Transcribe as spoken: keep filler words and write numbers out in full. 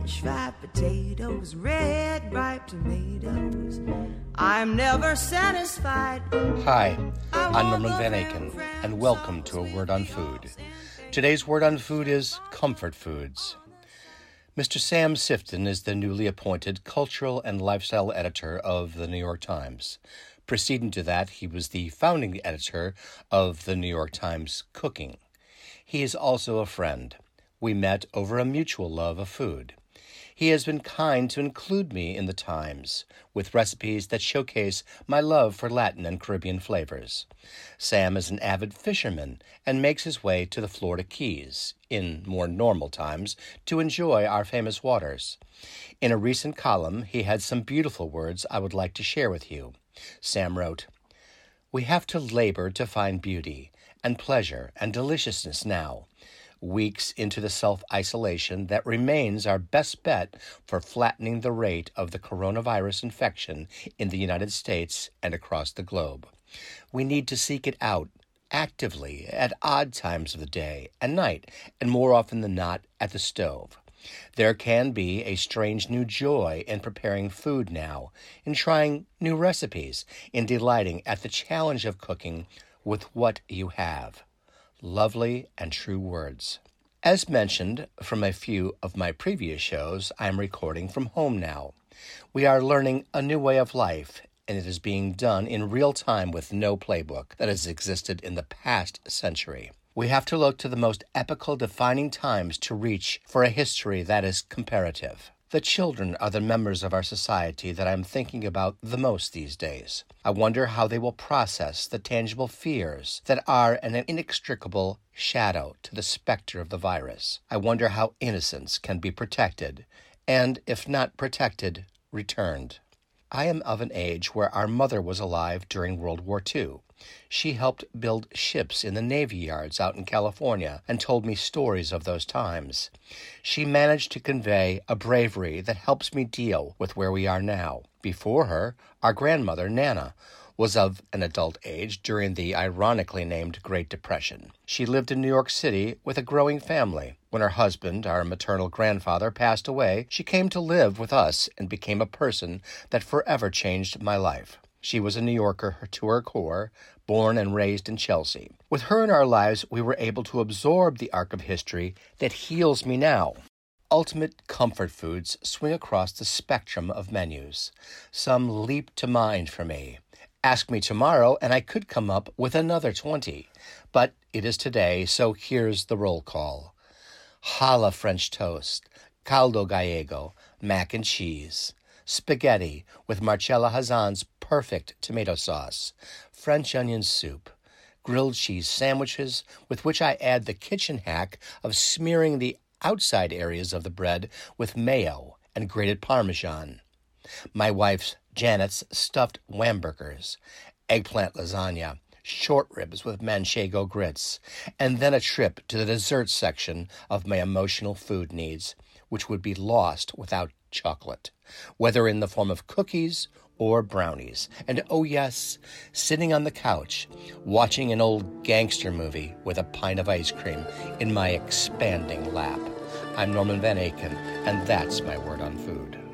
french fried potatoes, red ripe tomatoes. I'm never satisfied. Hi, I'm Norman Van Aken, and welcome to A Word on Food. Today's word on food is comfort foods. Mister Sam Sifton is the newly appointed cultural and lifestyle editor of the New York Times. Preceding to that, he was the founding editor of the New York Times Cooking. He is also a friend. We met over a mutual love of food. He has been kind to include me in the Times with recipes that showcase my love for Latin and Caribbean flavors. Sam is an avid fisherman and makes his way to the Florida Keys, in more normal times, to enjoy our famous waters. In a recent column, he had some beautiful words I would like to share with you. Sam wrote, "We have to labor to find beauty and pleasure and deliciousness now, weeks into the self-isolation that remains our best bet for flattening the rate of the coronavirus infection in the United States and across the globe. We need to seek it out actively at odd times of the day and night, and more often than not at the stove. There can be a strange new joy in preparing food now, in trying new recipes, in delighting at the challenge of cooking with what you have." Lovely and true words. As mentioned from a few of my previous shows, I am recording from home now. We are learning a new way of life, and it is being done in real time with no playbook that has existed in the past century. We have to look to the most epical defining times to reach for a history that is comparative. The children are the members of our society that I'm thinking about the most these days. I wonder how they will process the tangible fears that are an inextricable shadow to the specter of the virus. I wonder how innocence can be protected, and if not protected, returned. I am of an age where our mother was alive during World War Two. She helped build ships in the Navy yards out in California and told me stories of those times. She managed to convey a bravery that helps me deal with where we are now. Before her, our grandmother, Nana, was of an adult age during the ironically named Great Depression. She lived in New York City with a growing family. When her husband, our maternal grandfather, passed away, she came to live with us and became a person that forever changed my life. She was a New Yorker to her core, born and raised in Chelsea. With her in our lives, we were able to absorb the arc of history that heals me now. Ultimate comfort foods swing across the spectrum of menus. Some leap to mind for me. Ask me tomorrow, and I could come up with another twenty. But it is today, so here's the roll call. Challah French toast, caldo gallego, mac and cheese, spaghetti with Marcella Hazan's perfect tomato sauce, French onion soup, grilled cheese sandwiches with which I add the kitchen hack of smearing the outside areas of the bread with mayo and grated Parmesan, my wife's Janet's stuffed Wamburgers, eggplant lasagna, short ribs with manchego grits, and then a trip to the dessert section of my emotional food needs, which would be lost without chocolate, whether in the form of cookies or brownies. And oh yes, sitting on the couch, watching an old gangster movie with a pint of ice cream in my expanding lap. I'm Norman Van Aken, and that's my word on food.